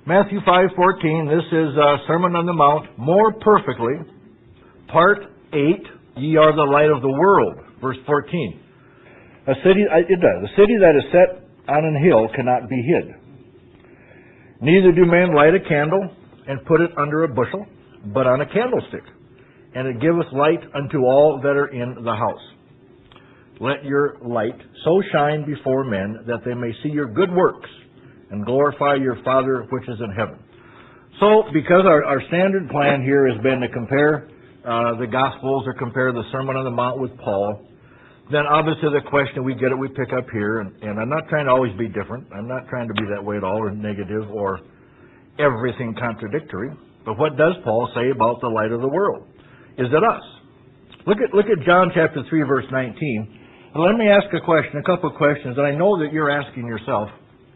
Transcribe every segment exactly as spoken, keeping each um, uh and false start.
Matthew five fourteen, this is uh, Sermon on the Mount, more perfectly. Part eight, ye are the light of the world. Verse fourteen. A city, it does, a city that is set on an hill cannot be hid. Neither do men light a candle and put it under a bushel, but on a candlestick, and it giveth light unto all that are in the house. Let your light so shine before men that they may see your good works and glorify your Father which is in heaven. So, because our, our standard plan here has been to compare uh, the Gospels or compare the Sermon on the Mount with Paul, then obviously the question, we get it, we pick up here, and, and I'm not trying to always be different. I'm not trying to be that way at all, or negative, or everything contradictory. But what does Paul say about the light of the world? Is it us? Look at, look at John chapter three, verse nineteen. And let me ask a question, a couple of questions that I know that you're asking yourself.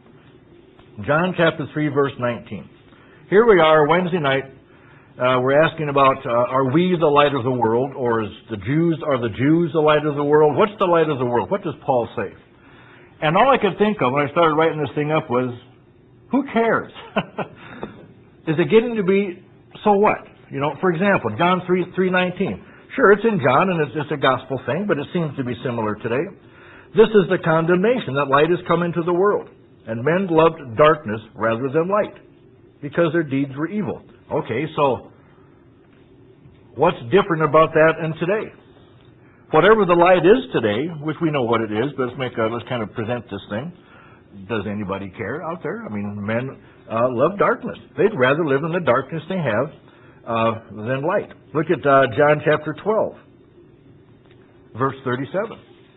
John chapter three, verse nineteen. Here we are, Wednesday night. Uh, we're asking about, uh, are we the light of the world, or is the Jews, are the Jews the light of the world? What's the light of the world? What does Paul say? And all I could think of when I started writing this thing up was, who cares? Is it getting to be, so what? You know, for example, John three nineteen. Sure, it's in John, and it's just a gospel thing, but it seems to be similar today. This is the condemnation, that light is come into the world. And men loved darkness rather than light, because their deeds were evil. Okay, so what's different about that and today? Whatever the light is today, which we know what it is, but let's make a, let's kind of present this thing. Does anybody care out there? I mean, men uh, love darkness. They'd rather live in the darkness they have uh, than light. Look at uh, John chapter twelve, verse thirty-seven.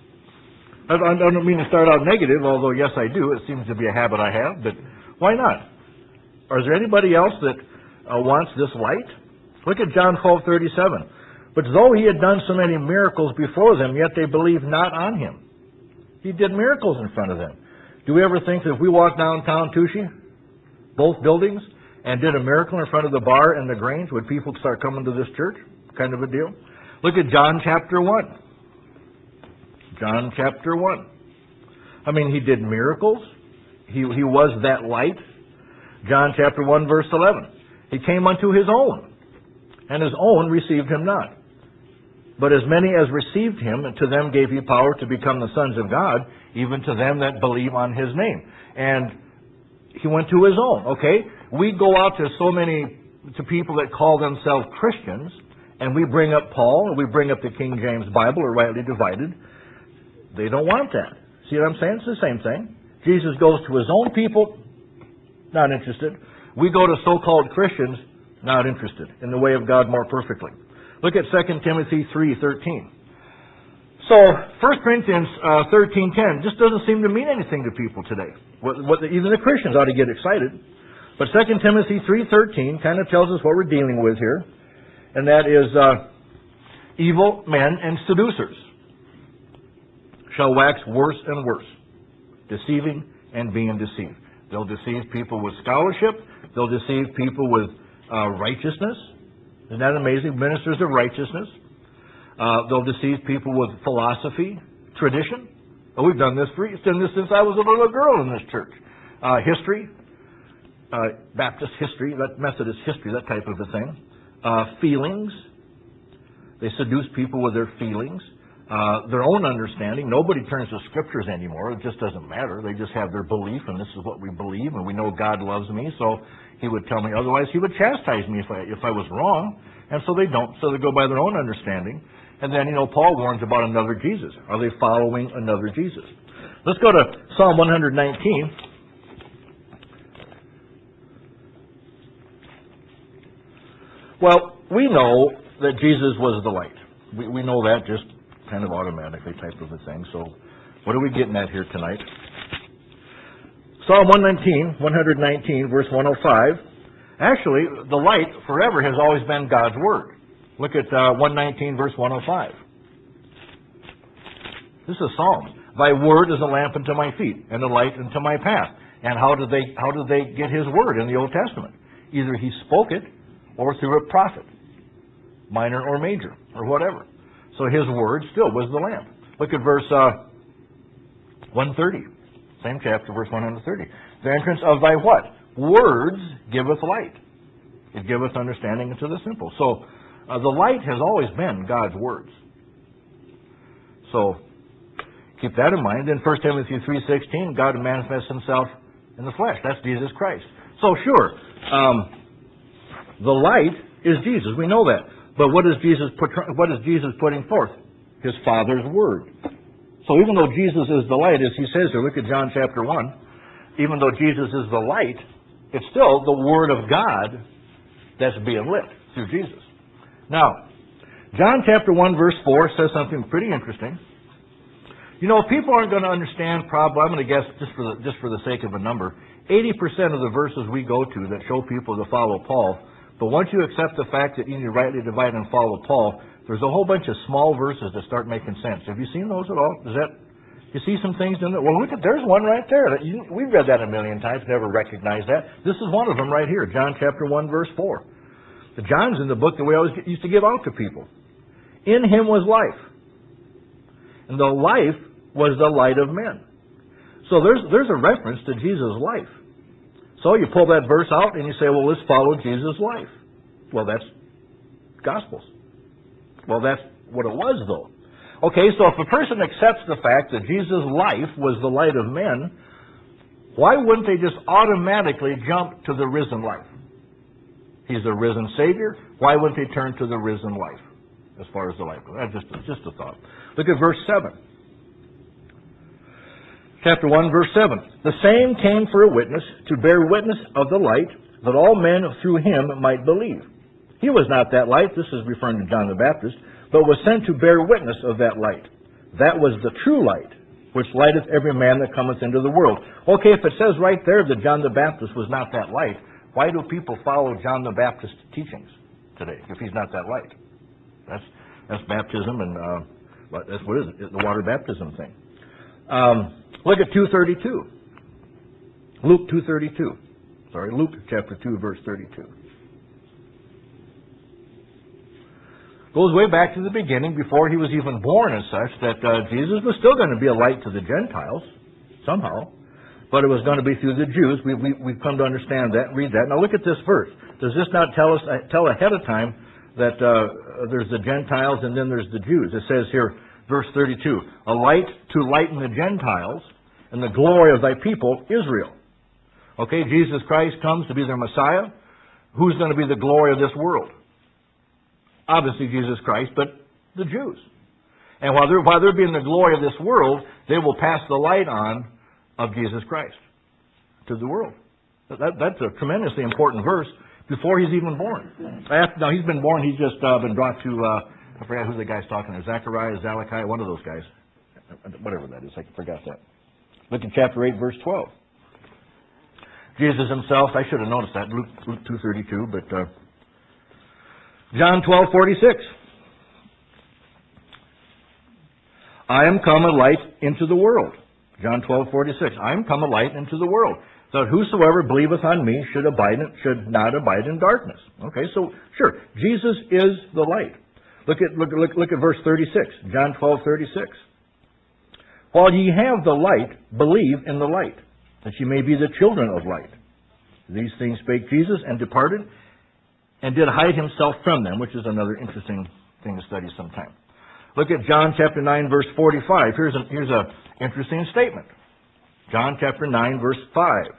I don't mean to start out negative, although yes I do. It seems to be a habit I have, but why not? Or is there anybody else that uh, wants this light? Look at John twelve thirty-seven. But though he had done so many miracles before them, yet they believed not on him. He did miracles in front of them. Do we ever think that if we walked downtown Tushy, both buildings, and did a miracle in front of the bar and the Grange, would people start coming to this church? Kind of a deal. Look at John chapter one. John chapter one. I mean, he did miracles. He, he was that light. John chapter one, verse eleven. He came unto his own, and his own received him not. But as many as received him, to them gave he power to become the sons of God, even to them that believe on his name. And he went to his own. Okay? We go out to so many, to people that call themselves Christians, and we bring up Paul, and we bring up the King James Bible, or rightly divided. They don't want that. See what I'm saying? It's the same thing. Jesus goes to his own people, not interested. We go to so-called Christians, not interested in the way of God more perfectly. Look at Second Timothy three thirteen. So, First Corinthians uh, thirteen ten just doesn't seem to mean anything to people today. What, what the, even the Christians ought to get excited. But Second Timothy three thirteen kind of tells us what we're dealing with here. And that is, uh, evil men and seducers shall wax worse and worse, deceiving and being deceived. They'll deceive people with scholarship. They'll deceive people with uh, righteousness. Isn't that amazing? Ministers of righteousness. Uh, they'll deceive people with philosophy, tradition. Oh, we've done this for done this since I was a little girl in this church. Uh, history, uh, Baptist history, that Methodist history, that type of a thing. Uh, feelings. They seduce people with their feelings. Uh, their own understanding. Nobody turns to scriptures anymore. It just doesn't matter. They just have their belief, and this is what we believe, and we know God loves me, so he would tell me otherwise. He would chastise me if I, if I was wrong, and so they don't. So they go by their own understanding. And then, you know, Paul warns about another Jesus. Are they following another Jesus? Let's go to Psalm one nineteen. Well, we know that Jesus was the light. We, we know that just kind of automatically type of a thing. So what are we getting at here tonight? Psalm one nineteen, one nineteen, verse one oh five. Actually, the light forever has always been God's Word. Look at uh, one nineteen, verse one oh five. This is a psalm. Thy word is a lamp unto my feet, and a light unto my path. And how did they how did they get his word in the Old Testament? Either he spoke it, or through a prophet, minor or major, or whatever. So his word still was the lamp. Look at verse uh, one thirty. Same chapter, verse one thirty. The entrance of thy what? words giveth light. It giveth understanding unto the simple. So uh, the light has always been God's words. So keep that in mind. In First Timothy three sixteen, God manifests himself in the flesh. That's Jesus Christ. So sure, um, the light is Jesus. We know that. But what is Jesus put, what is Jesus putting forth? His Father's word. So even though Jesus is the light, as he says here, look at John chapter one, even though Jesus is the light, it's still the word of God that's being lit through Jesus. Now, John chapter one verse four says something pretty interesting. You know, people aren't going to understand probably, I'm going to guess just for the, just for the sake of a number, eighty percent of the verses we go to that show people to follow Paul, but once you accept the fact that you need to rightly divide and follow Paul, there's a whole bunch of small verses that start making sense. Have you seen those at all? Does that, you see some things in there? Well, look at, there's one right there. That you, we've read that a million times, never recognized that. This is one of them right here, John chapter one, verse four. The John's in the book that we always used to give out to people. In him was life, and the life was the light of men. So there's, there's a reference to Jesus' life. So you pull that verse out and you say, well, let's follow Jesus' life. Well, that's Gospels. Well, that's what it was, though. Okay, so if a person accepts the fact that Jesus' life was the light of men, why wouldn't they just automatically jump to the risen life? He's the risen Savior. Why wouldn't they turn to the risen life as far as the life goes? That's just, just a thought. Look at verse seven. Chapter one, verse seven. The same came for a witness, to bear witness of the light, that all men through him might believe. He was not that light, this is referring to John the Baptist, but was sent to bear witness of that light. That was the true light, which lighteth every man that cometh into the world. Okay, if it says right there that John the Baptist was not that light, why do people follow John the Baptist's teachings today, if he's not that light? That's, that's baptism, and uh, that's what is it, the water baptism thing. Um, look at two thirty-two. Luke two thirty-two. Sorry, Luke chapter two, verse thirty-two. Goes way back to the beginning, before he was even born as such, that uh, Jesus was still going to be a light to the Gentiles, somehow, but it was going to be through the Jews. We, we, we've come to understand that, read that. Now look at this verse. Does this not tell us, uh, tell ahead of time that uh, there's the Gentiles and then there's the Jews? It says here, verse thirty-two, a light to lighten the Gentiles and the glory of thy people, Israel. Okay, Jesus Christ comes to be their Messiah. Who's going to be the glory of this world? Obviously Jesus Christ, but the Jews. And while they're, while they're being the glory of this world, they will pass the light on of Jesus Christ to the world. That, that's a tremendously important verse before he's even born. After, now, he's been born, he's just uh, been brought to, uh, I forgot who the guy's talking to, Zechariah, Zalachiah, one of those guys. Whatever that is, I forgot that. Look at chapter eight, verse twelve. Jesus himself, I should have noticed that, Luke, Luke two thirty-two, but... Uh, John twelve forty-six. I am come a light into the world. John twelve forty-six. I am come a light into the world, that whosoever believeth on me should abide in, should not abide in darkness. Okay, so sure, Jesus is the light. Look at look look look at verse thirty-six. John twelve thirty-six. While ye have the light, believe in the light, that ye may be the children of light. These things spake Jesus, and departed, and did hide himself from them, which is another interesting thing to study sometime. Look at John chapter nine, verse forty-five. Here's a here's a interesting statement. John chapter nine, verse five.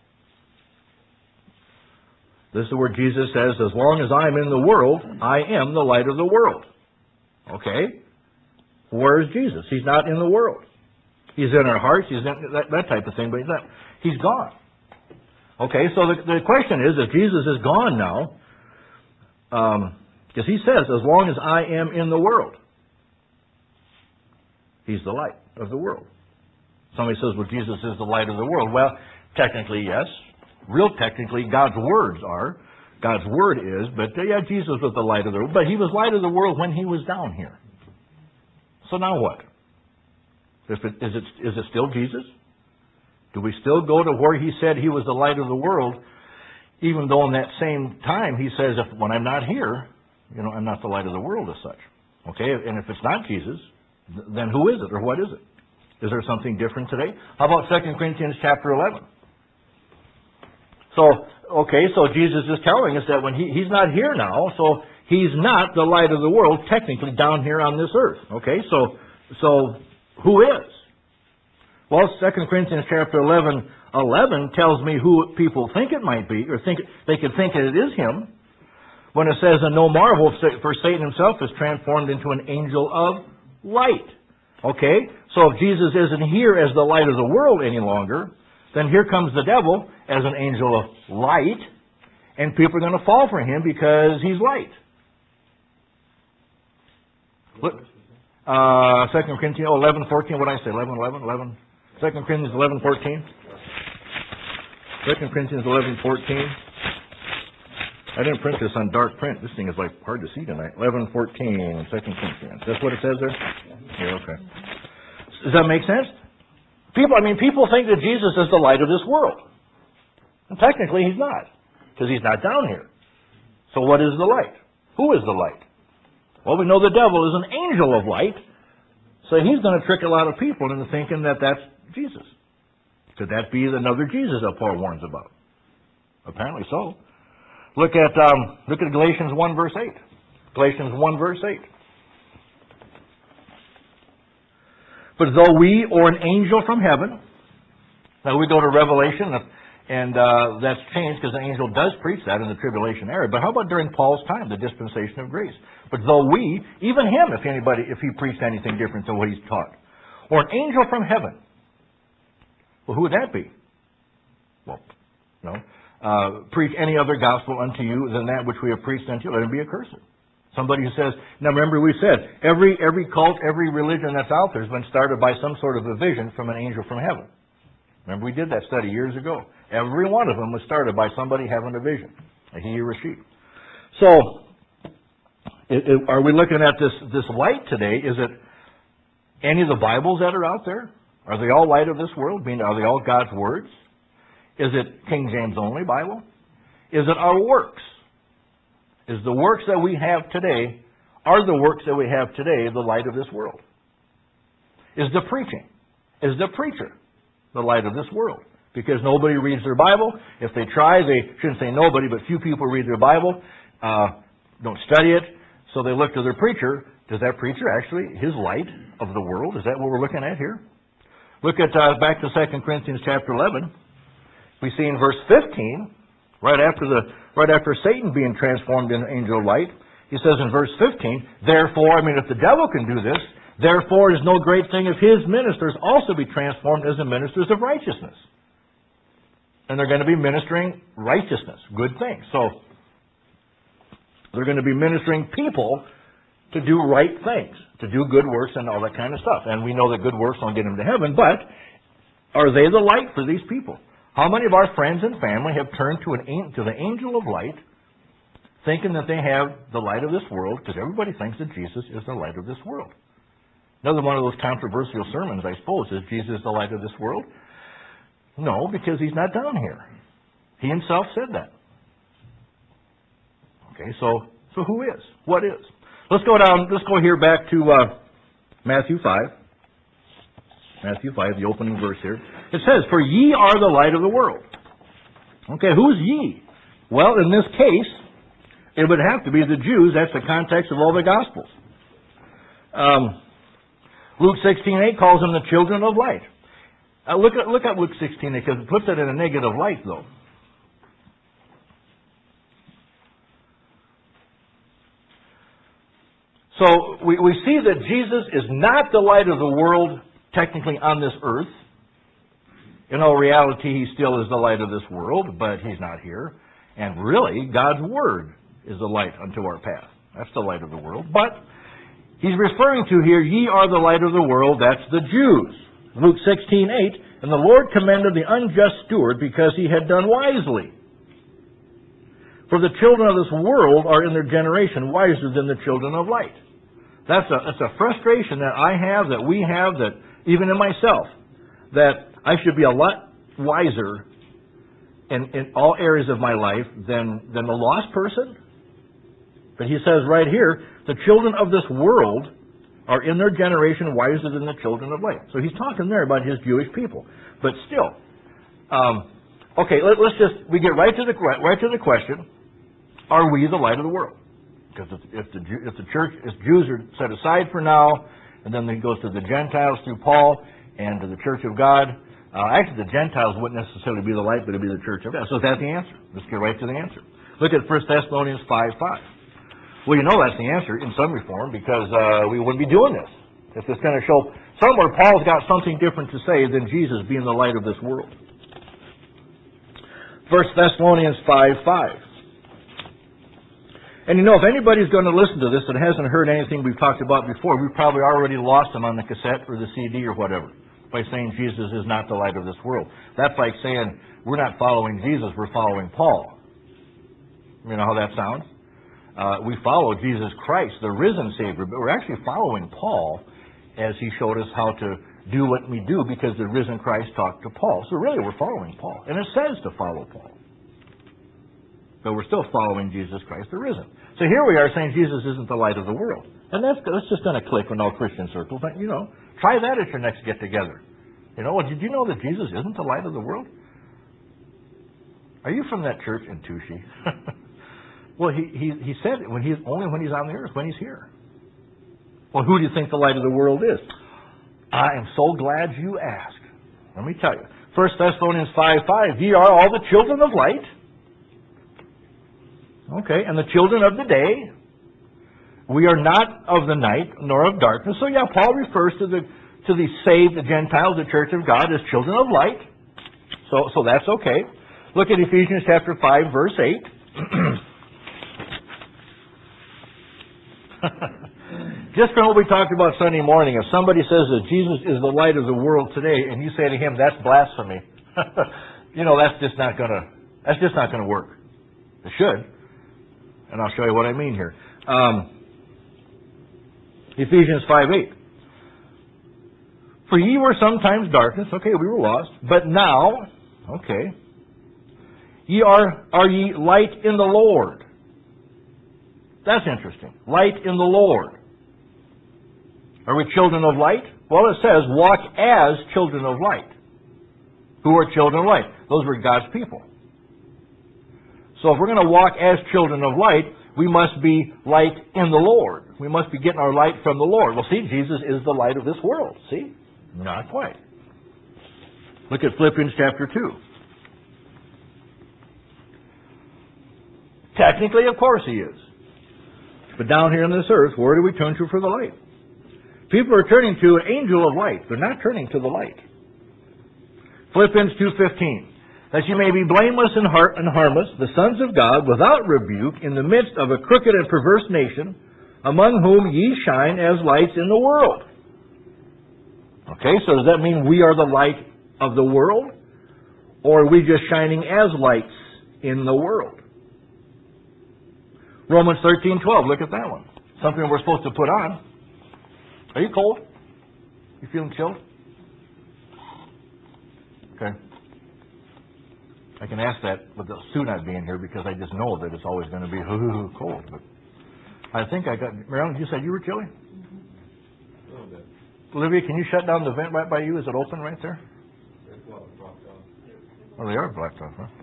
This is where Jesus says, as long as I'm in the world, I am the light of the world. Okay? Where is Jesus? He's not in the world. He's in our hearts, he's in that, that type of thing, but he's not. He's gone. Okay, so the, the question is, if Jesus is gone now, because um, he says, as long as I am in the world, he's the light of the world. Somebody says, well, Jesus is the light of the world. Well, technically, yes. Real technically, God's words are. God's word is, but uh, yeah, Jesus was the light of the world. But he was light of the world when he was down here. So now what? If it, is, it, is it still Jesus? Do we still go to where he said he was the light of the world, even though in that same time he says, if, when I'm not here, you know, I'm not the light of the world as such. Okay, and if it's not Jesus, then who is it, or what is it? Is there something different today? How about Second Corinthians chapter eleven? So, okay, so Jesus is telling us that when he, He's not here now, so He's not the light of the world, technically, down here on this earth. Okay, so, so who is? Well, Second Corinthians chapter eleven, eleven tells me who people think it might be, or think they could think that it is Him, when it says, and no marvel, for Satan himself is transformed into an angel of light. Okay, so if Jesus isn't here as the light of the world any longer, then here comes the devil as an angel of light, and people are going to fall for him because he's light. Look, uh, Second Corinthians eleven, fourteen, what did I say? eleven, eleven, eleven? Second Corinthians eleven, fourteen? Second Corinthians eleven, fourteen. I didn't print this on dark print. This thing is like hard to see tonight. eleven, fourteen, Second Corinthians. That's what it says there? Yeah, okay. Does that make sense? People, I mean, people think that Jesus is the light of this world. And technically, He's not. Because He's not down here. So what is the light? Who is the light? Well, we know the devil is an angel of light. So he's going to trick a lot of people into thinking that that's Jesus. Could that be another Jesus that Paul warns about? Apparently so. Look at um, look at Galatians one, verse eight. Galatians one, verse eight. But though we or an angel from heaven, now we go to Revelation, and uh, that's changed because the angel does preach that in the tribulation era. But how about during Paul's time, the dispensation of grace? But though we, even him, if anybody, if he preached anything different than what he's taught, or an angel from heaven, well, who would that be? Well, no. Uh, preach any other gospel unto you than that which we have preached unto you, let him be accursed. Somebody who says, now remember we said, every every cult, every religion that's out there has been started by some sort of a vision from an angel from heaven. Remember we did that study years ago. Every one of them was started by somebody having a vision, a he or a she. So, it, it, are we looking at this, this light today? Is it any of the Bibles that are out there? Are they all light of this world? I mean, are they all God's words? Is it King James only Bible? Is it our works? Is the works that we have today, are the works that we have today the light of this world? Is the preaching, is the preacher the light of this world? Because nobody reads their Bible. If they try, they shouldn't say nobody, but few people read their Bible, uh, don't study it, so they look to their preacher. Does that preacher actually, his light of the world, is that what we're looking at here? Look at, uh, back to Second Corinthians chapter eleven. We see in verse fifteen, right after the right after Satan being transformed into angel of light, he says in verse fifteen, therefore, I mean, if the devil can do this, therefore it is no great thing if his ministers also be transformed as the ministers of righteousness. And they're going to be ministering righteousness, good things. So, they're going to be ministering people to do right things, to do good works and all that kind of stuff. And we know that good works don't get them to heaven, but are they the light for these people? How many of our friends and family have turned to, an, to the angel of light, thinking that they have the light of this world, because everybody thinks that Jesus is the light of this world. Another one of those controversial sermons, I suppose, is Jesus the light of this world? No, because He's not down here. He Himself said that. Okay, so so who is? What is? Let's go down, let's go here back to uh, Matthew five. Matthew five, the opening verse here. It says, for ye are the light of the world. Okay, who's ye? Well, in this case, it would have to be the Jews. That's the context of all the Gospels. Um, Luke sixteen eight calls them the children of light. Uh, look at look at Luke sixteen eight, because it puts it in a negative light, though. So we, we see that Jesus is not the light of the world technically on this earth. In all reality, He still is the light of this world, but He's not here. And really, God's Word is the light unto our path. That's the light of the world. But He's referring to here, ye are the light of the world, that's the Jews. Luke sixteen eight, and the Lord commended the unjust steward because he had done wisely. For the children of this world are in their generation wiser than the children of light. That's a, that's a frustration that I have, that we have, that even in myself, that I should be a lot wiser in, in all areas of my life than, than the lost person. But he says right here, the children of this world are in their generation wiser than the children of light. So he's talking there about his Jewish people. But still, um, Okay, let, let's just, we get right to the right to the question, are we the light of the world? Because if, if, the, if the church, if Jews are set aside for now, and then it goes to the Gentiles through Paul, and to the church of God, uh, actually the Gentiles wouldn't necessarily be the light, but it'd be the church of God. So is that the answer? Let's get right to the answer. Look at First Thessalonians five five. Well, you know that's the answer in some reform, because uh, we wouldn't be doing this. If it's going to show somewhere Paul's got something different to say than Jesus being the light of this world. First Thessalonians five five. And you know, if anybody's going to listen to this and hasn't heard anything we've talked about before, we've probably already lost them on the cassette or the C D or whatever by saying Jesus is not the light of this world. That's like saying we're not following Jesus, we're following Paul. You know how that sounds? Uh, we follow Jesus Christ, the risen Savior, but we're actually following Paul as he showed us how to do what we do because the risen Christ talked to Paul. So really we're following Paul. And it says to follow Paul. But we're still following Jesus Christ, the risen. So here we are saying Jesus isn't the light of the world. And that's, that's just going to click in all Christian circles. But, you know, try that at your next get-together. You know, well, did you know that Jesus isn't the light of the world? Are you from that church in Touchy? Well, he, he, he said it when he's, only when he's on the earth, when he's here. Well, who do you think the light of the world is? I am so glad you asked. Let me tell you. First Thessalonians five five, ye are all the children of light. Okay, and the children of the day. We are not of the night, nor of darkness. So yeah, Paul refers to the to the saved, the Gentiles, the church of God, as children of light. So so that's okay. Look at Ephesians chapter five, verse eight. Just from what we talked about Sunday morning, if somebody says that Jesus is the light of the world today, and you say to him, that's blasphemy, you know, that's just not gonna that's just not gonna work. It should. And I'll show you what I mean here. Um, Ephesians five eight. For ye were sometimes darkness, okay, we were lost, but now, okay, ye are are ye light in the Lord. That's interesting. Light in the Lord. Are we children of light? Well, it says, walk as children of light. Who are children of light? Those were God's people. So if we're going to walk as children of light, we must be light in the Lord. We must be getting our light from the Lord. Well, see, Jesus is the light of this world. See? Not quite. Look at Philippians chapter two. Technically, of course he is. But down here on this earth, where do we turn to for the light? People are turning to an angel of light. They're not turning to the light. Philippians two fifteen. That you may be blameless and harmless, the sons of God, without rebuke, in the midst of a crooked and perverse nation, among whom ye shine as lights in the world. Okay, so does that mean we are the light of the world? Or are we just shining as lights in the world? Romans thirteen twelve, look at that one. Something we're supposed to put on. Are you cold? You feeling chilled? Okay. I can ask that with the suit not being here because I just know that it's always going to be cold. But I think I got... Marilyn, you said you were chilly? A little bit. Olivia, can you shut down the vent right by you? Is it open right there? It's well blocked off. Oh, they are blocked off, huh?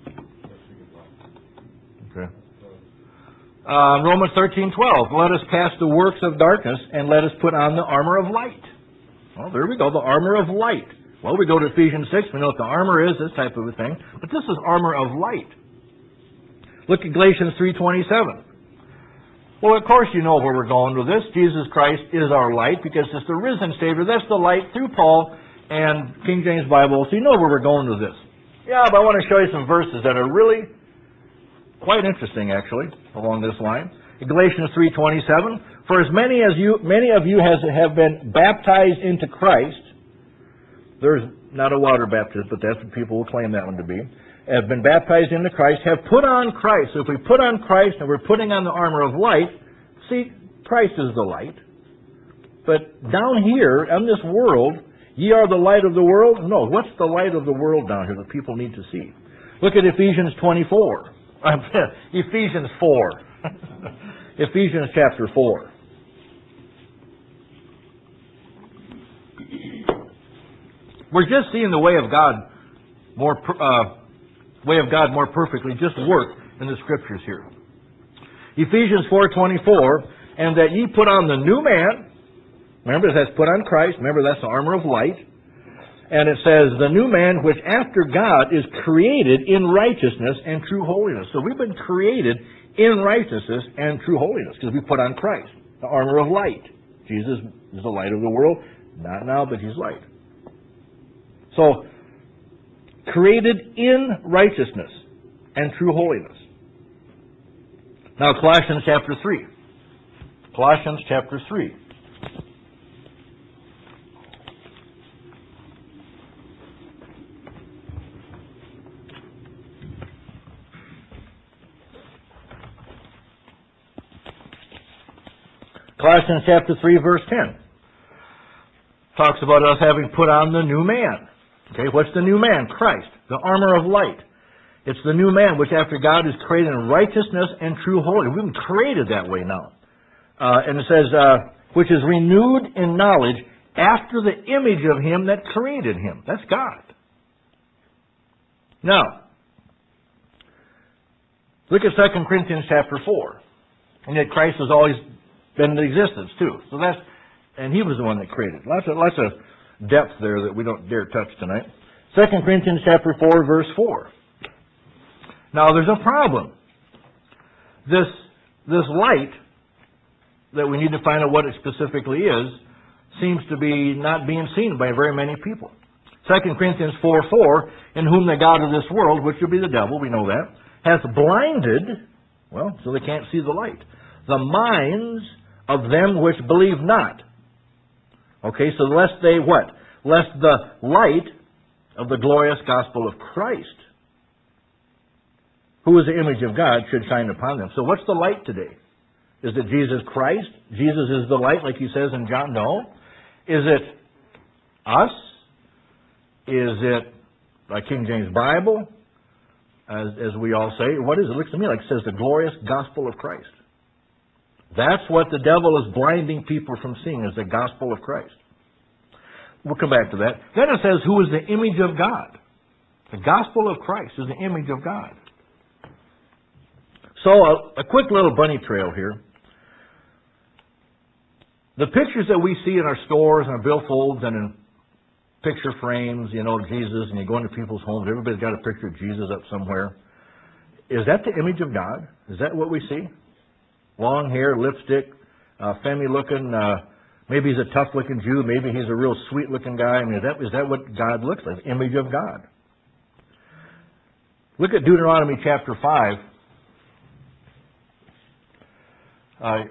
Okay. Uh, Romans thirteen twelve. Let us cast the works of darkness and let us put on the armor of light. Well, there we go, the armor of light. Well, we go to Ephesians six. We know what the armor is, this type of a thing. But this is armor of light. Look at Galatians three twenty-seven. Well, of course you know where we're going with this. Jesus Christ is our light because it's the risen Savior. That's the light through Paul and King James Bible. So you know where we're going with this. Yeah, but I want to show you some verses that are really quite interesting, actually, along this line. In Galatians three twenty-seven, for as many as you, many of you has, have been baptized into Christ, there's not a water baptism, but that's what people will claim that one to be, have been baptized into Christ, have put on Christ. So if we put on Christ and we're putting on the armor of light, see, Christ is the light. But down here, in this world, ye are the light of the world. No, what's the light of the world down here that people need to see? Look at Ephesians twenty-four. Ephesians four. Ephesians chapter four. We're just seeing the way of God more uh, way of God more perfectly just work in the Scriptures here. Ephesians four twenty-four, and that ye put on the new man. Remember, that's put on Christ. Remember, that's the armor of light. And it says, the new man which after God is created in righteousness and true holiness. So we've been created in righteousness and true holiness because we put on Christ, the armor of light. Jesus is the light of the world. Not now, but He's light. So, created in righteousness and true holiness. Now, Colossians chapter three. Colossians chapter three. Colossians chapter three, verse ten. Talks about us having put on the new man. Okay, what's the new man? Christ, the armor of light. It's the new man which after God is created in righteousness and true holiness. We've been created that way now. Uh, and it says, uh, which is renewed in knowledge after the image of Him that created him. That's God. Now, look at Second Corinthians chapter four. And yet Christ has always been in existence too. So that's, and He was the one that created. Lots of, lots of depth there that we don't dare touch tonight. Second Corinthians chapter four, verse four. Now there's a problem. This, this light that we need to find out what it specifically is seems to be not being seen by very many people. Second Corinthians four four, in whom the God of this world, which would be the devil, we know that, hath blinded, well, so they can't see the light, the minds of them which believe not. Okay, so lest they what? Lest the light of the glorious gospel of Christ, who is the image of God, should shine upon them. So what's the light today? Is it Jesus Christ? Jesus is the light, like He says in John? No. Is it us? Is it like King James Bible? As, as we all say. What is it? It looks to me like it says the glorious gospel of Christ. That's what the devil is blinding people from seeing, is the gospel of Christ. We'll come back to that. Then it says, who is the image of God? The gospel of Christ is the image of God. So, a, a quick little bunny trail here. The pictures that we see in our stores and our billfolds and in picture frames, you know, Jesus, and you go into people's homes, everybody's got a picture of Jesus up somewhere. Is that the image of God? Is that what we see? Long hair, lipstick, uh, femmy-looking, uh, maybe he's a tough-looking Jew, maybe he's a real sweet-looking guy. I mean, is that, is that what God looks like? The image of God. Look at Deuteronomy chapter five. Uh,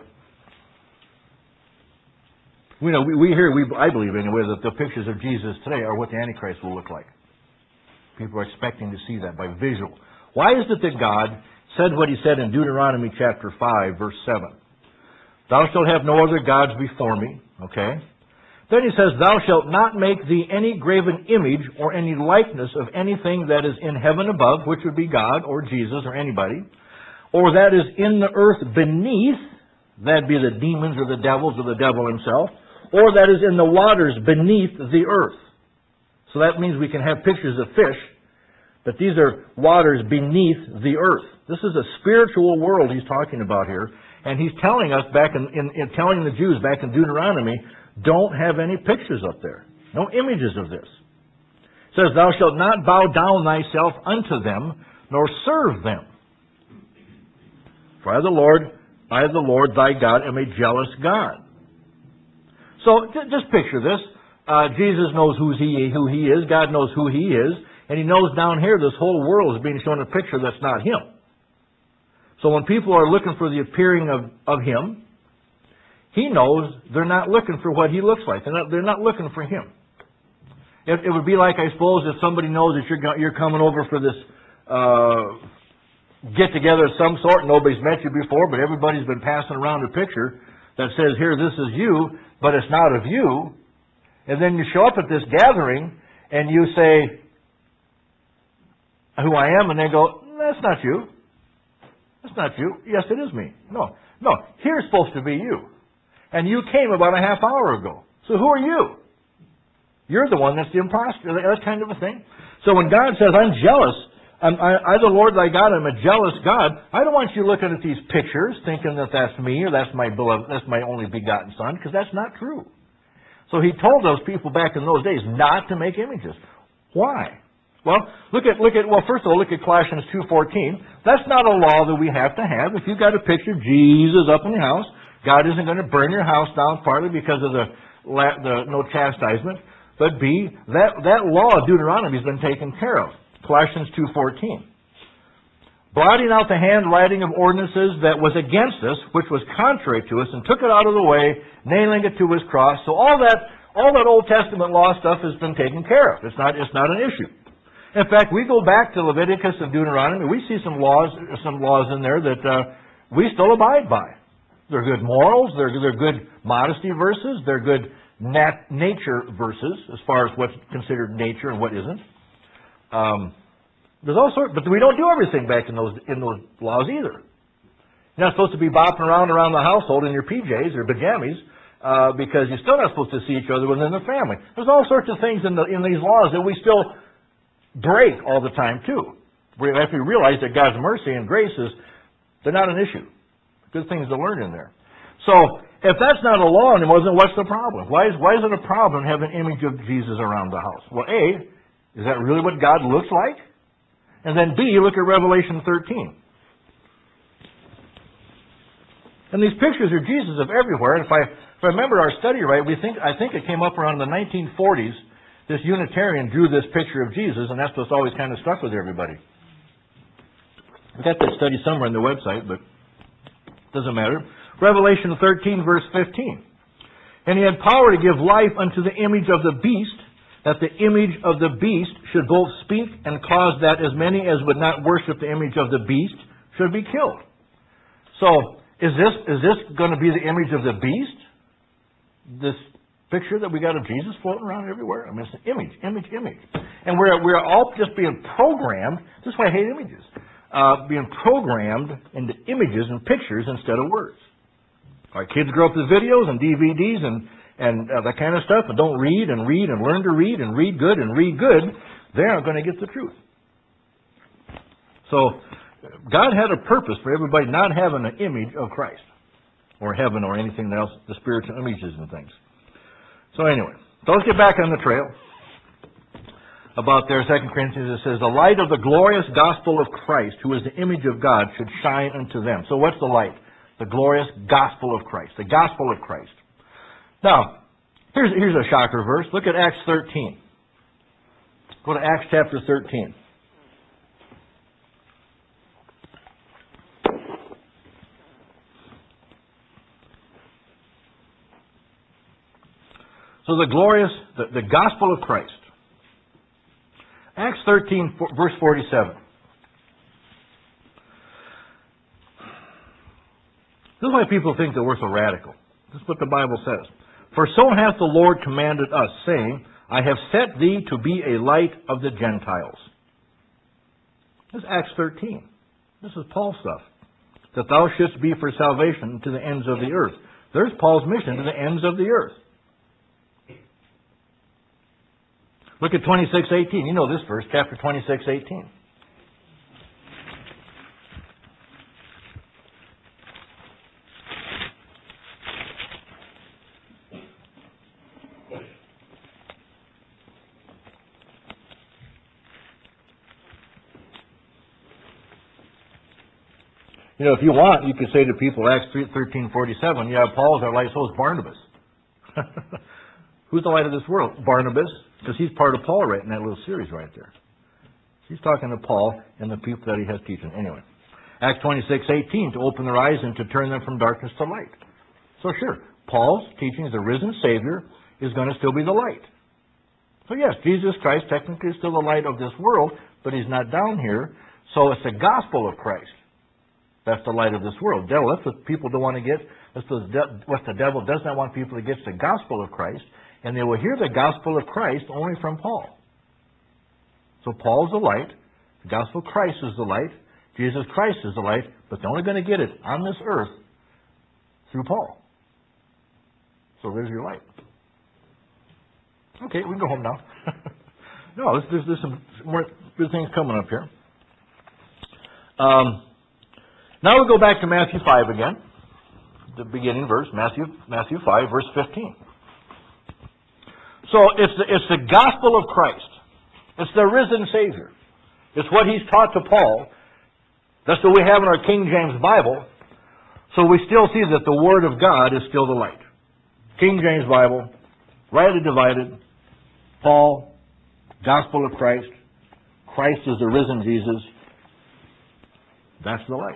we know we, we hear, we, I believe anyway, that the pictures of Jesus today are what the Antichrist will look like. People are expecting to see that by visual. Why is it that God said what He said in Deuteronomy chapter five, verse seven? Thou shalt have no other gods before me. Okay. Then He says, thou shalt not make thee any graven image or any likeness of anything that is in heaven above, which would be God or Jesus or anybody, or that is in the earth beneath, that'd be the demons or the devils or the devil himself, or that is in the waters beneath the earth. So that means we can have pictures of fish, but these are waters beneath the earth. This is a spiritual world He's talking about here. And He's telling us back in, in, in telling the Jews back in Deuteronomy, don't have any pictures up there. No images of this. It says, thou shalt not bow down thyself unto them, nor serve them. For I the Lord, I the Lord thy God am a jealous God. So just picture this. Uh, Jesus knows who's he, who He is. God knows who He is. And He knows down here this whole world is being shown a picture that's not Him. So when people are looking for the appearing of, of Him, He knows they're not looking for what He looks like. They're not, they're not looking for Him. It, it would be like, I suppose, if somebody knows that you're, you're coming over for this uh, get-together of some sort, and nobody's met you before, but everybody's been passing around a picture that says, here, this is you, but it's not of you. And then you show up at this gathering, and you say, who I am, and they go, that's not you. That's not you. Yes, it is me. No, no, here's supposed to be you. And you came about a half hour ago. So who are you? You're the one that's the imposter. That kind of a thing. So when God says, I'm jealous, I'm, I, I, the Lord thy God, I'm a jealous God. I don't want you looking at these pictures thinking that that's me or that's my beloved, that's my only begotten Son, because that's not true. So he told those people back in those days not to make images. Why? Well, look at, look at, well, first of all, look at Colossians two fourteen. That's not a law that we have to have. If you've got a picture of Jesus up in your house, God isn't going to burn your house down partly because of the, the no chastisement, but B, that, that law of Deuteronomy has been taken care of. Colossians two fourteen. Blotting out the handwriting of ordinances that was against us, which was contrary to us, and took it out of the way, nailing it to his cross. So all that, all that Old Testament law stuff has been taken care of. It's not, it's not an issue. In fact, we go back to Leviticus and Deuteronomy. We see some laws, some laws in there that uh, we still abide by. They're good morals. They're, they're good modesty verses. They're good nat- nature verses as far as what's considered nature and what isn't. Um, There's all sorts, but we don't do everything back in those in those laws either. You're not supposed to be bopping around around the household in your P Js or pajamas uh, because you're still not supposed to see each other within the family. There's all sorts of things in the in these laws that we still break all the time too. We have to realize that God's mercy and grace is they're not an issue. Good things to learn in there. So if that's not a law anymore, then what's the problem? Why is why is it a problem to have an image of Jesus around the house? Well, A, is that really what God looks like? And then B, look at Revelation thirteen. And these pictures of Jesus of everywhere. And if I, if I remember our study right, we think I think it came up around the nineteen forties. This Unitarian drew this picture of Jesus, and that's what's always kind of stuck with everybody. We've got that study somewhere on the website, but it doesn't matter. Revelation thirteen, verse fifteen. And he had power to give life unto the image of the beast, that the image of the beast should both speak and cause that as many as would not worship the image of the beast should be killed. So, is this is this going to be the image of the beast? This picture that we got of Jesus floating around everywhere? I mean, it's an image, image, image. And we're, we're all just being programmed, this is why I hate images, uh, being programmed into images and pictures instead of words. Our kids grow up with videos and D V Ds and and uh, that kind of stuff, and don't read and read and learn to read and read good and read good, they aren't going to get the truth. So, God had a purpose for everybody not having an image of Christ, or heaven, or anything else, the spiritual images and things. So anyway, so let's get back on the trail. About there, Second Corinthians, it says, the light of the glorious gospel of Christ, who is the image of God, should shine unto them. So what's the light? The glorious gospel of Christ, the gospel of Christ. Now, here's, here's a shocker verse. Look at Acts thirteen. Go to Acts chapter thirteen. So the glorious, the, the gospel of Christ. Acts thirteen, verse forty-seven. This is why people think that we're so radical. This is what the Bible says. For so hath the Lord commanded us, saying, I have set thee to be a light of the Gentiles. This is Acts thirteen. This is Paul's stuff. That thou shouldst be for salvation to the ends of the earth. There's Paul's mission to the ends of the earth. Look at twenty-six eighteen. You know this verse, chapter twenty-six eighteen. You know, if you want, you could say to people, Acts thirteen forty-seven, yeah, Paul's our light, so is Barnabas. Who's the light of this world? Barnabas, because he's part of Paul right in that little series right there. He's talking to Paul and the people that he has teaching. Anyway, Acts twenty-six eighteen, to open their eyes and to turn them from darkness to light. So sure, Paul's teaching, the risen Savior, is going to still be the light. So yes, Jesus Christ technically is still the light of this world, but he's not down here. So it's the gospel of Christ. That's the light of this world. Devil, that's what people don't want to get. That's what the devil does not want people to get, the gospel of Christ. And they will hear the gospel of Christ only from Paul. So Paul's the light. The gospel of Christ is the light. Jesus Christ is the light. But they're only going to get it on this earth through Paul. So there's your light. Okay, we can go home now. No, there's, there's some more good things coming up here. Um, now we go back to Matthew five again, the beginning verse, Matthew Matthew five, verse fifteen. So it's the, it's the gospel of Christ. It's the risen Savior. It's what He's taught to Paul. That's what we have in our King James Bible. So we still see that the Word of God is still the light. King James Bible, rightly divided. Paul, gospel of Christ. Christ is the risen Jesus. That's the light.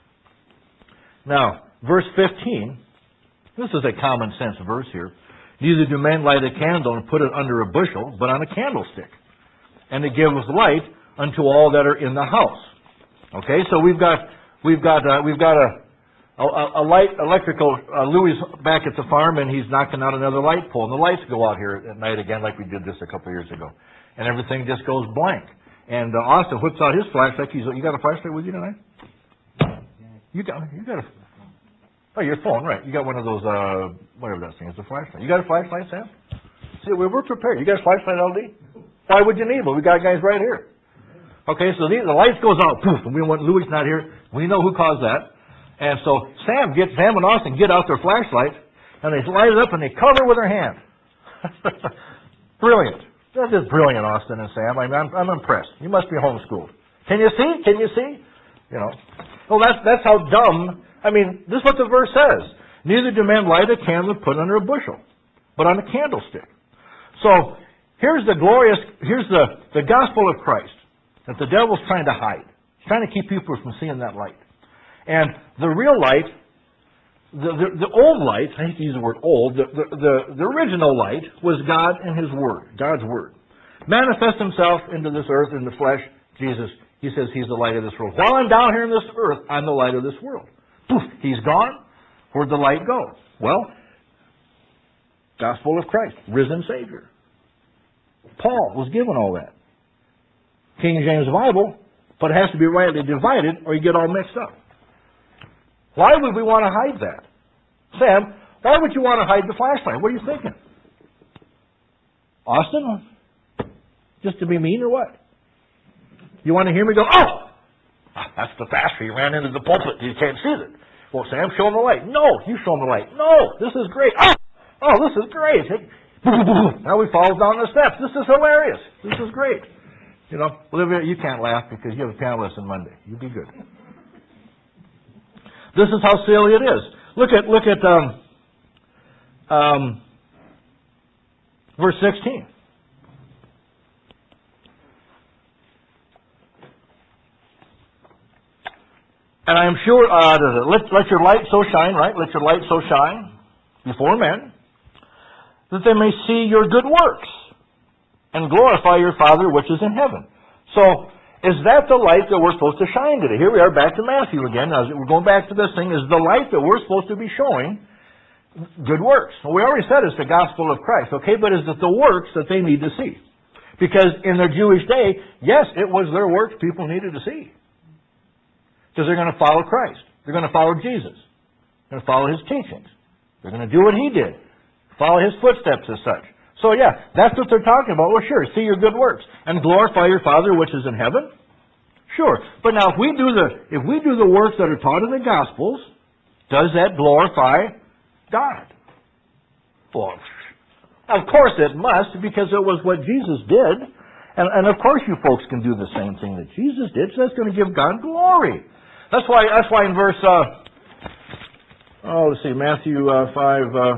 Now, verse fifteen. This is a common sense verse here. Neither do men light a candle and put it under a bushel, but on a candlestick. And it gives light unto all that are in the house. Okay, so we've got we've got uh, we've got a a, a light electrical. Uh, Louis back at the farm, and he's knocking out another light pole, and the lights go out here at night again, like we did this a couple of years ago, and everything just goes blank. And uh, Austin whips out his flashlight. He's, you got a flashlight with you tonight? You got you got a oh your phone, right? You got one of those uh whatever that thing is, a flashlight. You got a flashlight, Sam? See, we were prepared. You got a flashlight, L D? Why would you need one? We got guys right here. Okay, so the, the lights goes out, poof, and we want Louis not here. We know who caused that. And so Sam gets Sam and Austin get out their flashlights, and they light it up and they cover with their hand. Brilliant. That is brilliant, Austin and Sam. I mean, I'm, I'm impressed. You must be homeschooled. Can you see? Can you see? You know. Well, that's that's how dumb. I mean, this is what the verse says. Neither do men light a candle and put under a bushel, but on a candlestick. So here's the glorious. Here's the the gospel of Christ that the devil's trying to hide. He's trying to keep people from seeing that light. And the real light, the, the, the old light, I hate to use the word old, the, the, the, the original light was God and His Word, God's Word. Manifest Himself into this earth in the flesh, Jesus, He says He's the light of this world. While I'm down here in this earth, I'm the light of this world. Poof, He's gone. Where'd the light go? Well, gospel of Christ, risen Savior. Paul was given all that. King James Bible, but it has to be rightly divided or you get all mixed up. Why would we want to hide that? Sam, why would you want to hide the flashlight? What are you thinking? Austin? Just to be mean or what? You want to hear me go, oh! That's the pastor. He ran into the pulpit. You can't see it. Well, Sam, show him the light. No, you show him the light. No, this is great. Oh, oh this is great. Now we fall down the steps. This is hilarious. This is great. You know, Olivia, you can't laugh because you have a piano lesson Monday. You be good. This is how silly it is. Look at look at um, um, verse sixteen. And I am sure, uh, let, let your light so shine, right? Let your light so shine before men that they may see your good works and glorify your Father which is in heaven. So, is that the light that we're supposed to shine today? Here we are back to Matthew again. Now, we're going back to this thing. Is the light that we're supposed to be showing good works? Well, we already said it's the gospel of Christ, okay? But is it the works that they need to see? Because in their Jewish day, yes, it was their works people needed to see. Because they're going to follow Christ. They're going to follow Jesus. They're going to follow His teachings. They're going to do what He did. Follow His footsteps as such. So yeah, that's what they're talking about. Well, sure, see your good works and glorify your Father which is in heaven. Sure, but now if we do the if we do the works that are taught in the Gospels, does that glorify God? Well, of course it must, because it was what Jesus did, and, and of course you folks can do the same thing that Jesus did. So that's going to give God glory. That's why that's why in verse uh, oh let's see Matthew uh, five. Uh,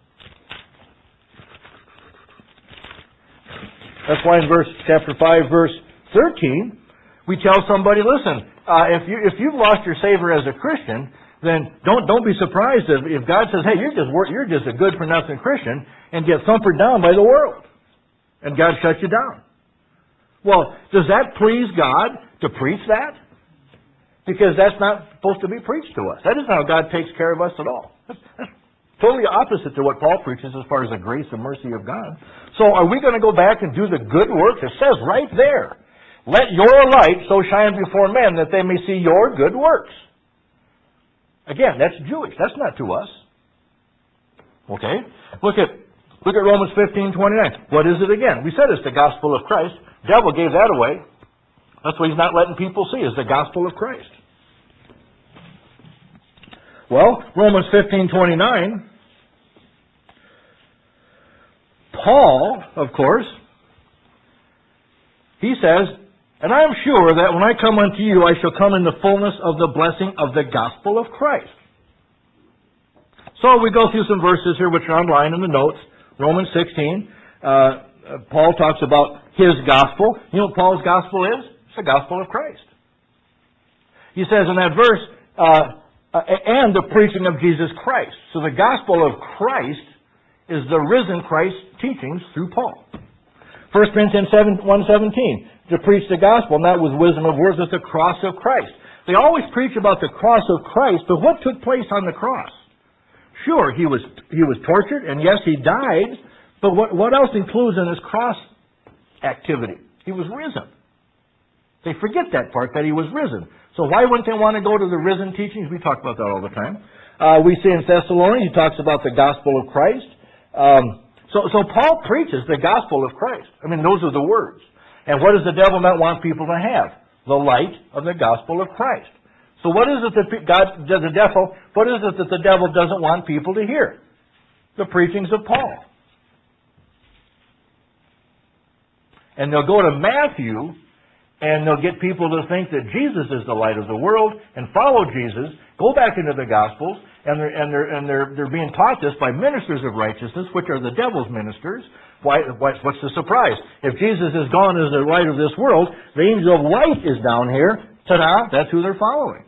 That's why in verse chapter five, verse thirteen, we tell somebody, listen, uh, if you if you've lost your savor as a Christian, then don't don't be surprised if, if God says, hey, you're just you're just a good for nothing Christian, and get thumpered down by the world, and God shuts you down. Well, does that please God to preach that? Because that's not supposed to be preached to us. That isn't how God takes care of us at all. That's, that's totally opposite to what Paul preaches as far as the grace and mercy of God. So are we going to go back and do the good works? It says right there, let your light so shine before men that they may see your good works. Again, that's Jewish. That's not to us. Okay? Look at look at Romans fifteen twenty-nine. What is it again? We said it's the gospel of Christ. The devil gave that away. That's what he's not letting people see, is the gospel of Christ. Well, Romans fifteen twenty-nine, Paul, of course, he says, "And I am sure that when I come unto you, I shall come in the fullness of the blessing of the gospel of Christ." So we go through some verses here which are online in the notes. Romans sixteen, uh, Paul talks about his gospel. You know what Paul's gospel is? It's the gospel of Christ. He says in that verse, uh, uh, and the preaching of Jesus Christ. So the gospel of Christ is the risen Christ teachings through Paul. First Corinthians one seventeen, to preach the gospel, not with wisdom of words, but the cross of Christ. They always preach about the cross of Christ, but what took place on the cross? Sure, he was he was tortured, and yes, he died, but what, what else includes in his cross activity? He was risen. They forget that part, that he was risen. So why wouldn't they want to go to the risen teachings? We talk about that all the time. Uh, we see in Thessalonians, he talks about the gospel of Christ. Um, so, so Paul preaches the gospel of Christ. I mean, those are the words. And what does the devil not want people to have? The light of the gospel of Christ. So what is it that God, the devil, what is it that the devil doesn't want people to hear? The preachings of Paul. And they'll go to Matthew, and they'll get people to think that Jesus is the light of the world and follow Jesus, go back into the Gospels, and they're, and they're, and they're, they're being taught this by ministers of righteousness, which are the devil's ministers. Why, what's the surprise? If Jesus is gone as the light of this world, the angel of light is down here. Ta-da! That's who they're following.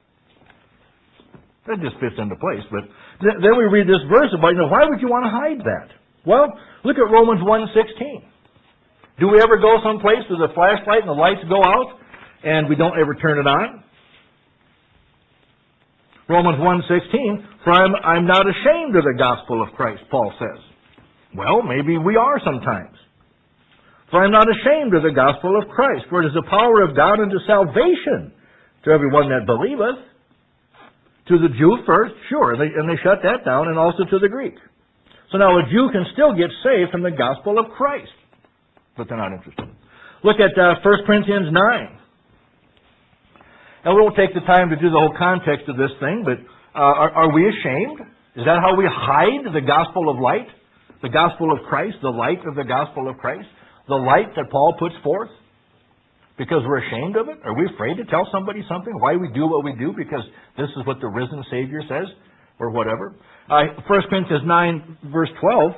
That just fits into place. But th- then we read this verse about, you know, why would you want to hide that? Well, look at Romans one sixteen. Do we ever go someplace with a flashlight and the lights go out and we don't ever turn it on? Romans one sixteen, for I'm, I'm not ashamed of the gospel of Christ, Paul says. Well, maybe we are sometimes. For I'm not ashamed of the gospel of Christ, for it is the power of God unto salvation to everyone that believeth. To the Jew first, sure, and they, and they shut that down, and also to the Greek. So now a Jew can still get saved from the gospel of Christ, but they're not interested. Look at uh, First Corinthians nine. And we won't take the time to do the whole context of this thing, but uh, are, are we ashamed? Is that how we hide the gospel of light? The gospel of Christ, the light of the gospel of Christ? The light that Paul puts forth? Because we're ashamed of it? Are we afraid to tell somebody something? Why we do what we do? Because this is what the risen Savior says? Or whatever? Uh, First Corinthians nine, verse twelve.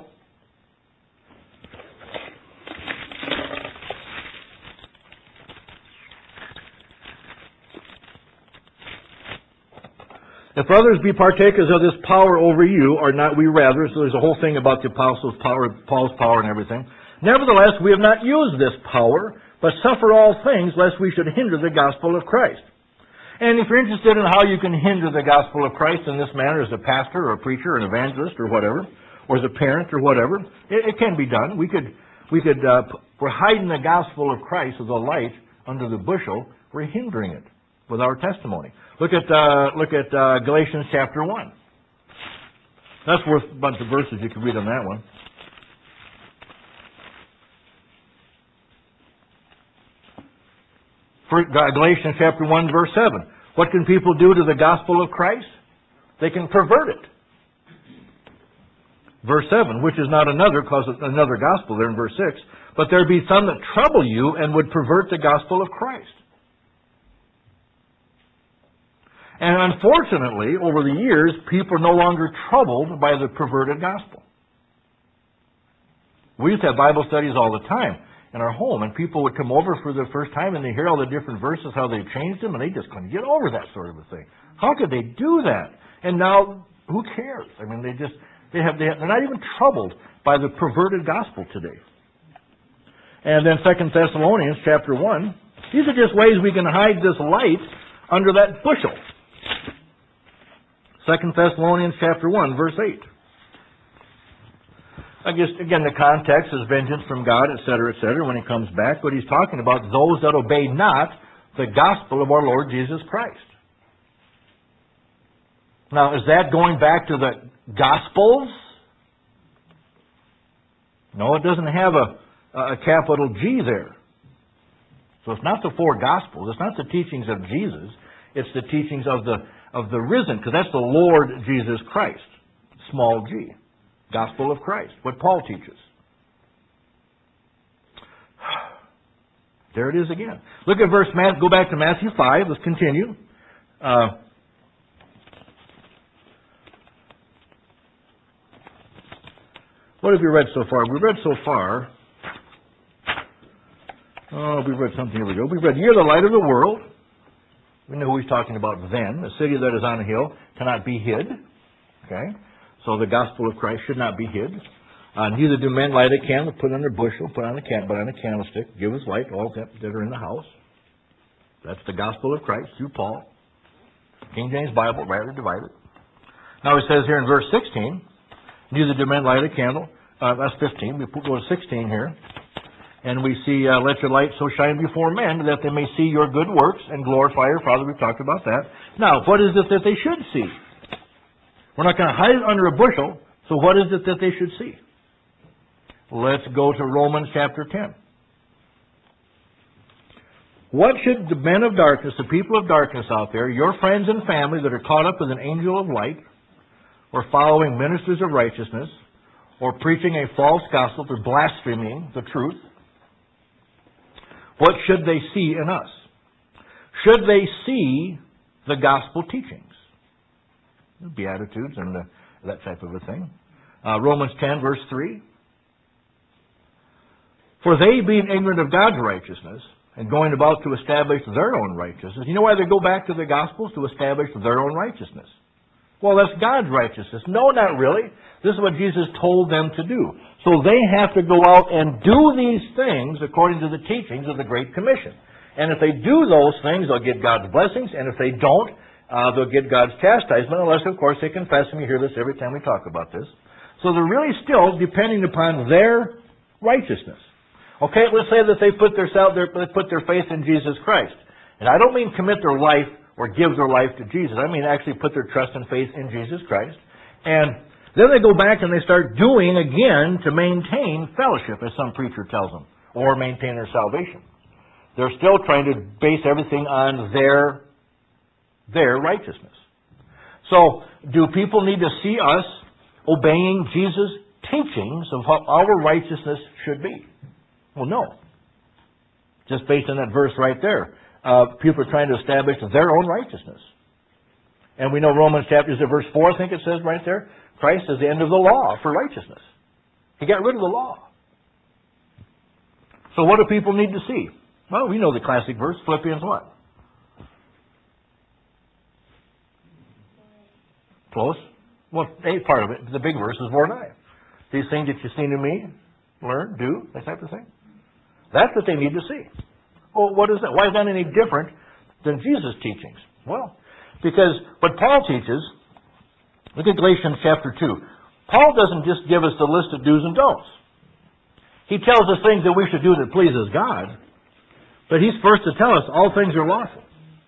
If others be partakers of this power over you, are not we rather? So there's a whole thing about the apostles' power, Paul's power and everything. Nevertheless, we have not used this power, but suffer all things, lest we should hinder the gospel of Christ. And if you're interested in how you can hinder the gospel of Christ in this manner as a pastor or a preacher or an evangelist or whatever, or as a parent or whatever, it, it can be done. We could, we could, uh, we're hiding the gospel of Christ as a light under the bushel. We're hindering it with our testimony. Look at, uh, look at uh, Galatians chapter one. That's worth a bunch of verses. You can read on that one. For Galatians chapter one, verse seven. What can people do to the gospel of Christ? They can pervert it. Verse seven, which is not another, because it's another gospel there in verse six. But there be some that trouble you and would pervert the gospel of Christ. And unfortunately, over the years, people are no longer troubled by the perverted gospel. We used to have Bible studies all the time in our home, and people would come over for the first time and they hear all the different verses, how they've changed them, and they just couldn't get over that sort of a thing. How could they do that? And now, who cares? I mean, they just, they have, they have, they're not even troubled by the perverted gospel today. And then Second Thessalonians chapter one, these are just ways we can hide this light under that bushel. Second Thessalonians chapter one, verse eight. I guess, again, the context is vengeance from God, et cetera, et cetera, when he comes back. But he's talking about those that obey not the gospel of our Lord Jesus Christ. Now, is that going back to the Gospels? No, it doesn't have a, a capital G there. So it's not the four Gospels. It's not the teachings of Jesus. It's the teachings of the of the risen, because that's the Lord Jesus Christ. Small g. Gospel of Christ. What Paul teaches. There it is again. Look at verse, go back to Matthew five. Let's continue. Uh, what have we read so far? We read so far. Oh, we read something. Here we go. We read, "You're the light of the world." We know who he's talking about then. A city that is on a hill cannot be hid. Okay? So the gospel of Christ should not be hid. Uh, neither do men light a candle, put on a bushel, put on a can, but on a candlestick, give us light, all that that are in the house. That's the gospel of Christ through Paul. King James Bible, rightly divided. Now it says here in verse sixteen, neither do men light a candle. Uh, that's fifteen. We go to sixteen here. And we see, uh, let your light so shine before men that they may see your good works and glorify your Father. We've talked about that. Now, what is it that they should see? We're not going to hide it under a bushel, so what is it that they should see? Let's go to Romans chapter ten. What should the men of darkness, the people of darkness out there, your friends and family that are caught up with an angel of light, or following ministers of righteousness, or preaching a false gospel, or blaspheming the truth, what should they see in us? Should they see the gospel teachings? Beatitudes and the, that type of a thing. Uh, Romans ten, verse three. For they, being ignorant of God's righteousness, and going about to establish their own righteousness. You know why they go back to the Gospels? To establish their own righteousness. Well, that's God's righteousness. No, not really. This is what Jesus told them to do. So they have to go out and do these things according to the teachings of the Great Commission. And if they do those things, they'll get God's blessings. And if they don't, uh, they'll get God's chastisement, unless, of course, they confess. And you hear this every time we talk about this. So they're really still depending upon their righteousness. Okay, let's say that they put their, they put their faith in Jesus Christ. And I don't mean commit their life or give their life to Jesus. I mean actually put their trust and faith in Jesus Christ. And then they go back and they start doing again to maintain fellowship, as some preacher tells them, or maintain their salvation. They're still trying to base everything on their, their righteousness. So, do people need to see us obeying Jesus' teachings of what our righteousness should be? Well, no. Just based on that verse right there. Uh, people are trying to establish their own righteousness. And we know Romans chapter, is it verse four, I think it says right there? Christ is the end of the law for righteousness. He got rid of the law. So what do people need to see? Well, we know the classic verse, Philippians what? Close. Well, a part of it, the big verse is four nine. These things that you've seen in me, learn, do, that type of thing. That's what they need to see. Well, what is that? Why is that any different than Jesus' teachings? Well, because what Paul teaches, look at Galatians chapter two. Paul doesn't just give us the list of do's and don'ts. He tells us things that we should do that pleases God, but he's first to tell us all things are lawful.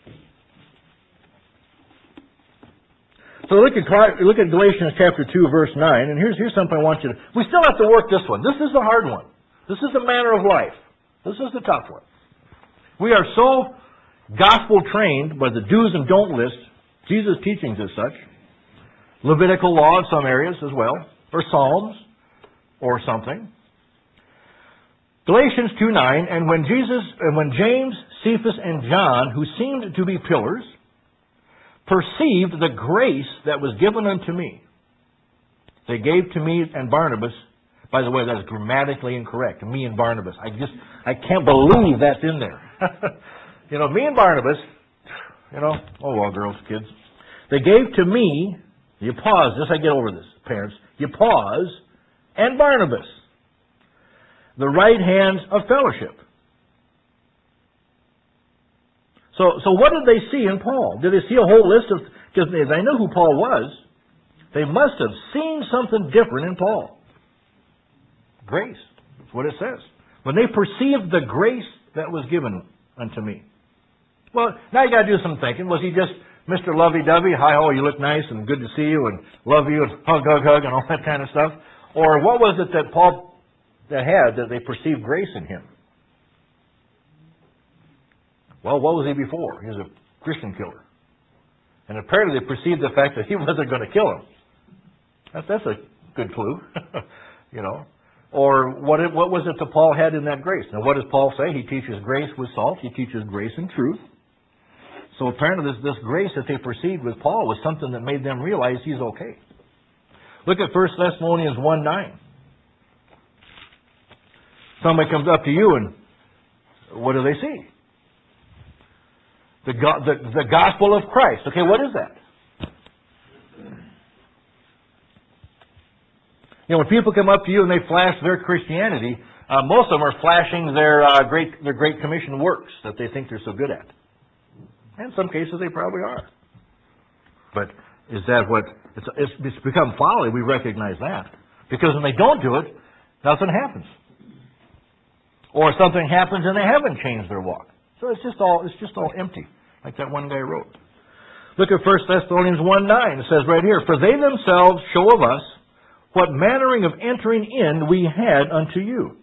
So look at, look at Galatians chapter two, verse nine, and here's, here's something I want you to... We still have to work this one. This is the hard one. This is the manner of life. This is the tough one. We are so gospel-trained by the do's and don't list, Jesus' teachings as such, Levitical law in some areas as well, or Psalms, or something. Galatians two nine, and when Jesus, and when James, Cephas, and John, who seemed to be pillars, perceived the grace that was given unto me, they gave to me and Barnabas. By the way, that's grammatically incorrect. Me and Barnabas. I just, I can't believe that's in there. You know, me and Barnabas, you know, oh well, girls, kids. They gave to me, you pause, just I get over this, parents, you pause, and Barnabas, the right hands of fellowship. So, so what did they see in Paul? Did they see a whole list of, because they, they knew who Paul was, they must have seen something different in Paul. Grace. That's what it says. When they perceived the grace that was given unto me. Well, now you got to do some thinking. Was he just Mister Lovey-Dovey? Hi, oh, you look nice and good to see you and love you and hug, hug, hug and all that kind of stuff? Or what was it that Paul that had that they perceived grace in him? Well, what was he before? He was a Christian killer. And apparently they perceived the fact that he wasn't going to kill him. That's, that's a good clue, you know. Or what, it, what was it that Paul had in that grace? Now, what does Paul say? He teaches grace with salt. He teaches grace and truth. So apparently this, this grace that they perceived with Paul was something that made them realize he's okay. Look at First Thessalonians one nine. Somebody comes up to you and what do they see? The, go- the, the gospel of Christ. Okay, what is that? You know, when people come up to you and they flash their Christianity, uh, most of them are flashing their uh, great their Great Commission works that they think they're so good at. And in some cases, they probably are. But is that what... It's, it's, it's become folly, we recognize that. Because when they don't do it, nothing happens. Or something happens and they haven't changed their walk. So it's just all, it's just all empty, like that one guy wrote. Look at First Thessalonians one nine. It says right here, "For they themselves show of us what mannering of entering in we had unto you."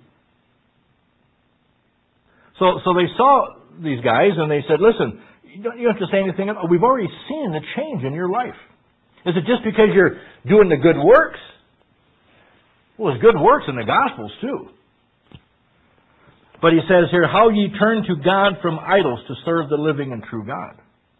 So, so they saw these guys and they said, listen, you don't, you don't have to say anything. We've already seen the change in your life. Is it just because you're doing the good works? Well, there's good works in the Gospels too. But he says here, "How ye turn to God from idols to serve the living and true God."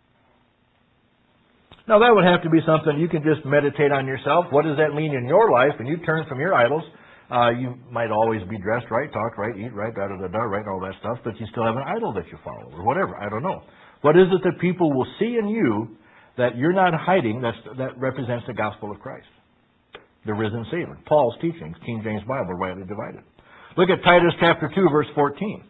Now that would have to be something you can just meditate on yourself. What does that mean in your life? When you turn from your idols, uh, you might always be dressed right, talk right, eat right, da da da da, right, all that stuff, but you still have an idol that you follow, or whatever. I don't know. What is it that people will see in you that you're not hiding that's, that represents the gospel of Christ? The risen Savior. Paul's teachings, King James Bible, rightly divided. Look at Titus chapter two, verse fourteen.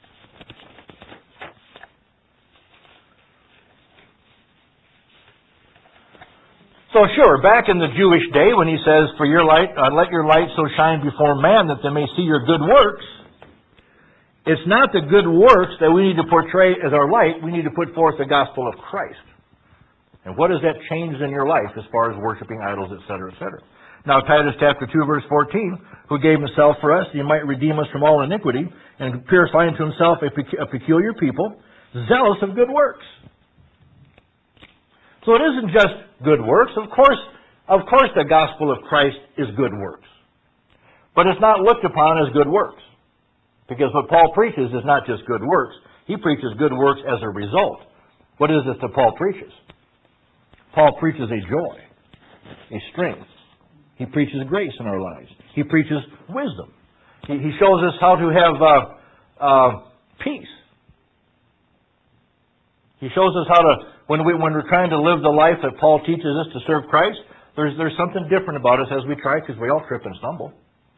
So sure, back in the Jewish day when he says, "For your light, uh, let your light so shine before man that they may see your good works," it's not the good works that we need to portray as our light. We need to put forth the gospel of Christ. And what has that changed in your life as far as worshiping idols, et cetera, et cetera? Now, Titus chapter two, verse fourteen, "Who gave himself for us, that he might redeem us from all iniquity, and purify unto himself a, pecu- a peculiar people, zealous of good works." So it isn't just good works. Of course, of course the gospel of Christ is good works. But it's not looked upon as good works. Because what Paul preaches is not just good works. He preaches good works as a result. What is it that Paul preaches? Paul preaches a joy, a strength. He preaches grace in our lives. He preaches wisdom. He, he shows us how to have uh, uh, peace. He shows us how to, when, we, when we're trying to live the life that Paul teaches us to serve Christ, there's, there's something different about us as we try, because we all trip and stumble.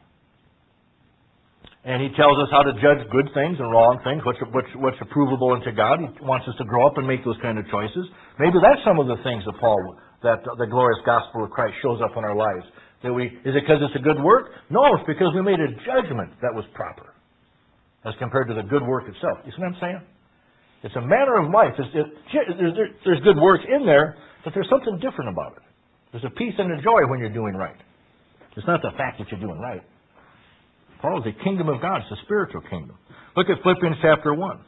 And he tells us how to judge good things and wrong things, what's, what's, what's approvable unto God. He wants us to grow up and make those kind of choices. Maybe that's some of the things that Paul, that the glorious gospel of Christ shows up in our lives. That we, is it because it's a good work? No, it's because we made a judgment that was proper as compared to the good work itself. You see what I'm saying? It's a manner of life. It's, it, there's, there's good works in there, but there's something different about it. There's a peace and a joy when you're doing right. It's not the fact that you're doing right. Paul is the kingdom of God. It's a spiritual kingdom. Look at Philippians chapter one.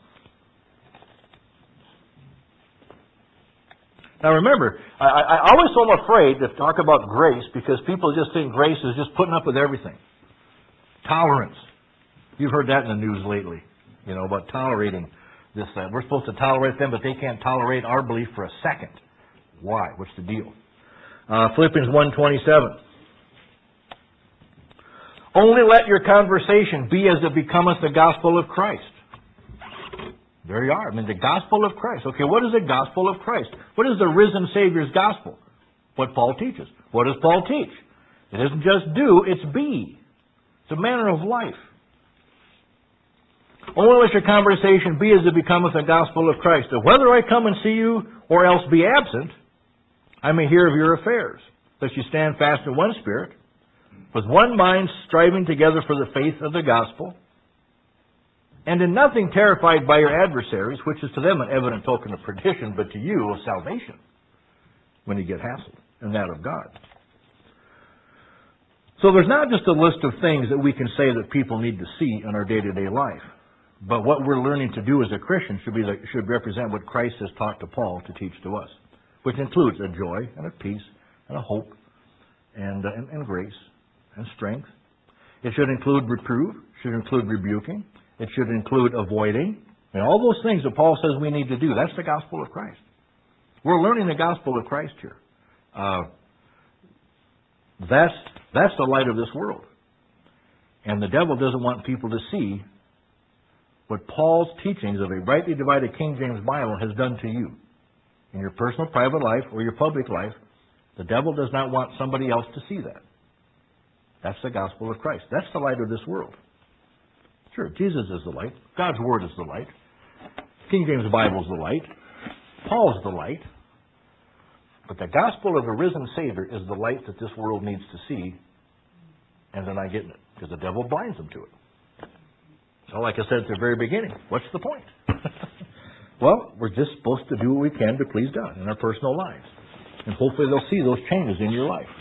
Now remember, I, I, I always so am afraid to talk about grace because people just think grace is just putting up with everything. Tolerance. You've heard that in the news lately, you know, about tolerating this, that. We're supposed to tolerate them, but they can't tolerate our belief for a second. Why? What's the deal? Uh, Philippians one twenty-seven. "Only let your conversation be as it becometh the gospel of Christ." There you are. I mean, the gospel of Christ. Okay, what is the gospel of Christ? What is the risen Savior's gospel? What Paul teaches. What does Paul teach? It isn't just do, it's be. It's a manner of life. "Only let your conversation be as it becometh the gospel of Christ, that whether I come and see you or else be absent, I may hear of your affairs, that you stand fast in one spirit, with one mind striving together for the faith of the gospel, and in nothing terrified by your adversaries, which is to them an evident token of perdition, but to you of salvation, when you get hassled, and that of God." So there's not just a list of things that we can say that people need to see in our day-to-day life. But what we're learning to do as a Christian should be like, should represent what Christ has taught to Paul to teach to us, which includes a joy and a peace and a hope and, uh, and, and grace and strength. It should include reproof, should include rebuking, it should include avoiding. And all those things that Paul says we need to do, that's the gospel of Christ. We're learning the gospel of Christ here. Uh, that's, that's the light of this world. And the devil doesn't want people to see what Paul's teachings of a rightly divided King James Bible has done to you. In your personal private life or your public life, the devil does not want somebody else to see that. That's the gospel of Christ. That's the light of this world. Sure, Jesus is the light. God's Word is the light. King James Bible is the light. Paul is the light. But the gospel of a risen Savior is the light that this world needs to see, and they're not getting it because the devil blinds them to it. So like I said at the very beginning, what's the point? Well, we're just supposed to do what we can to please God in our personal lives. And hopefully they'll see those changes in your life.